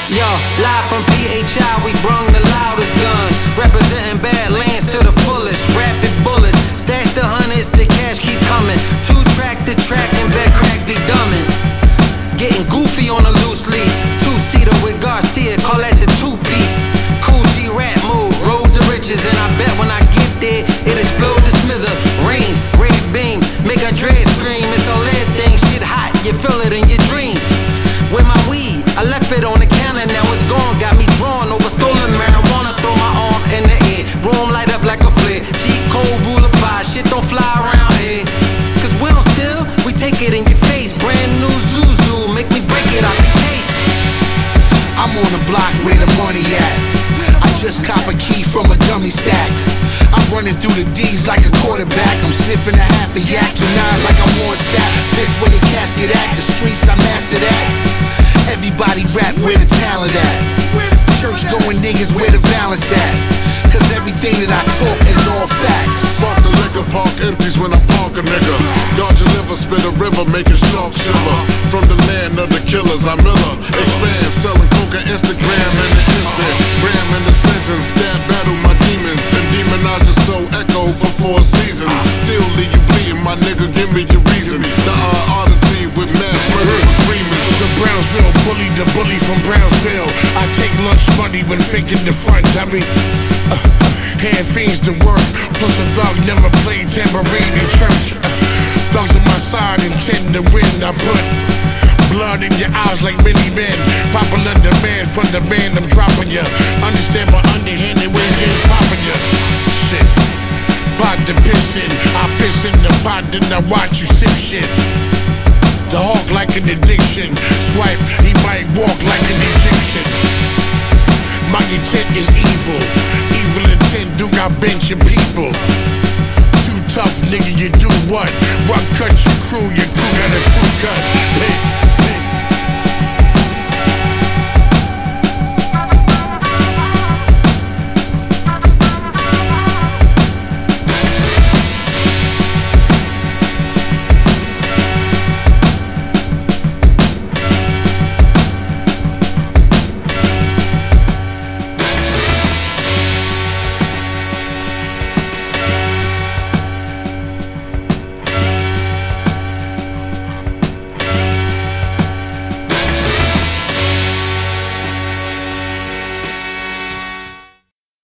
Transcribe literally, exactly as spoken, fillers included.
Yo, live from P H I, we brung the loudest guns. Representing Badlands to the fullest. Rapid bullets, stash the hundreds, the cash keep coming. Two track to track and bed crack be dumbing. Getting goofy on a loose leaf. Two-seater with Garcia, call that the two-piece. Cool G rap move, road to riches. And I bet when I get there, it explode the smither. Rings, red beam, make a dread scream. It's all that thing, shit hot, you feel it in your dreams. With my weed, I left it on the counter, now it's gone. Got me drawn over stolen marijuana, throw my arm in the air. Room light up like a flare. G-code rule apply, shit don't fly around here. Cause we don't steal, we take it in your face. Brand new Zuzu, make me break it out the case. I'm on the block where the money at. I just cop a key from a dummy stack. I'm running through the D's like a quarterback. I'm sniffing a half a yak, two nines like I'm on sap. This way a casket at, the streets I master that. Everybody rap where the talent at. Church going niggas where the balance at. Cause everything that I talk is all facts. Fuck the liquor, park empties when I park a nigga. God your liver, spit a river, making sharks shiver. From the land of the killers, I'm Miller. Expand, selling coca, Instagram and the instant. Ram in the sentence, stab battle my demons. And demonize your soul, echo for four seasons. Still leave you bleeding, my nigga, give me your reason. The uh, oddity with mass murder agreements. The Brownsville bully, the bully from Brownsville. I take lunch money when faking the front, I mean uh, hand fiends to work. Plus a dog never played tambourine in church. uh, Thugs on my side intend to win. I put blood in your eyes like many men. Popular demand from the man, I'm dropping ya. Understand my underhanded ways, James popping ya. Shit, pot the pissin', I piss in the pot, then I watch you sip shit. The hawk like an addiction. Swipe, he might walk like an Egyptian. My intent is evil. Evil intent, do got bench your people. Too tough, nigga, you do what? Rock cut your crew, your crew got a crew cut.